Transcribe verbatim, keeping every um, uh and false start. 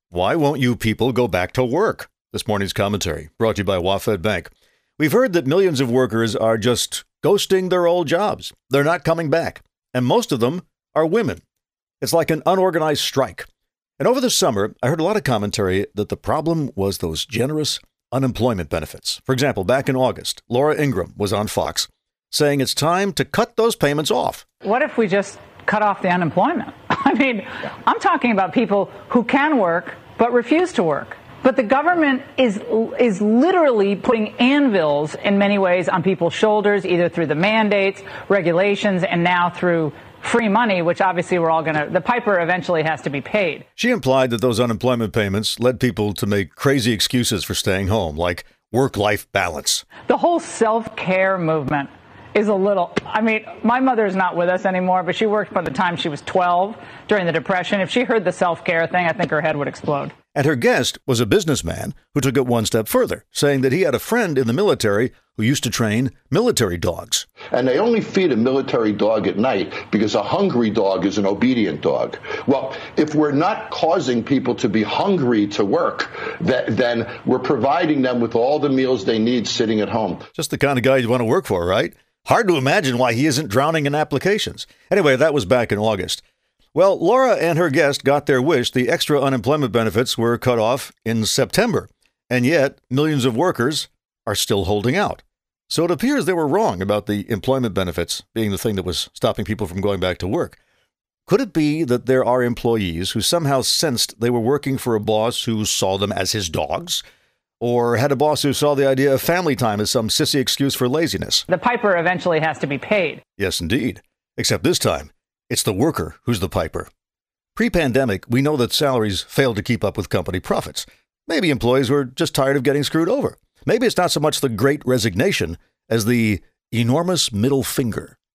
Why won't you people go back to work? This morning's commentary brought to you by WaFd Bank. We've heard that millions of workers are just ghosting their old jobs. They're not coming back. And most of them are women. It's like an unorganized strike. And over the summer, I heard a lot of commentary that the problem was those generous unemployment benefits. For example, back in August, Laura Ingraham was on Fox saying it's time to cut those payments off. What if we just cut off the unemployment? I mean, I'm talking about people who can work but refuse to work. But the government is is literally putting anvils in many ways on people's shoulders, either through the mandates, regulations, and now through free money, which obviously we're all going to, the piper eventually has to be paid. She implied that those unemployment payments led people to make crazy excuses for staying home, like work-life balance. The whole self-care movement is a little, I mean, my mother is not with us anymore, but she worked by the time she was twelve during the Depression. If she heard the self-care thing, I think her head would explode. And her guest was a businessman who took it one step further, saying that he had a friend in the military who used to train military dogs. And they only feed a military dog at night because a hungry dog is an obedient dog. Well, if we're not causing people to be hungry to work, that, then we're providing them with all the meals they need sitting at home. Just the kind of guy you want to work for, right? Hard to imagine why he isn't drowning in applications. Anyway, that was back in August. Well, Laura and her guest got their wish. The extra unemployment benefits were cut off in September. And yet, millions of workers are still holding out. So it appears they were wrong about the employment benefits being the thing that was stopping people from going back to work. Could it be that there are employees who somehow sensed they were working for a boss who saw them as his dogs? Or had a boss who saw the idea of family time as some sissy excuse for laziness? The piper eventually has to be paid. Yes, indeed. Except this time, it's the worker who's the piper. Pre-pandemic, we know that salaries failed to keep up with company profits. Maybe employees were just tired of getting screwed over. Maybe it's not so much the great resignation as the enormous middle finger.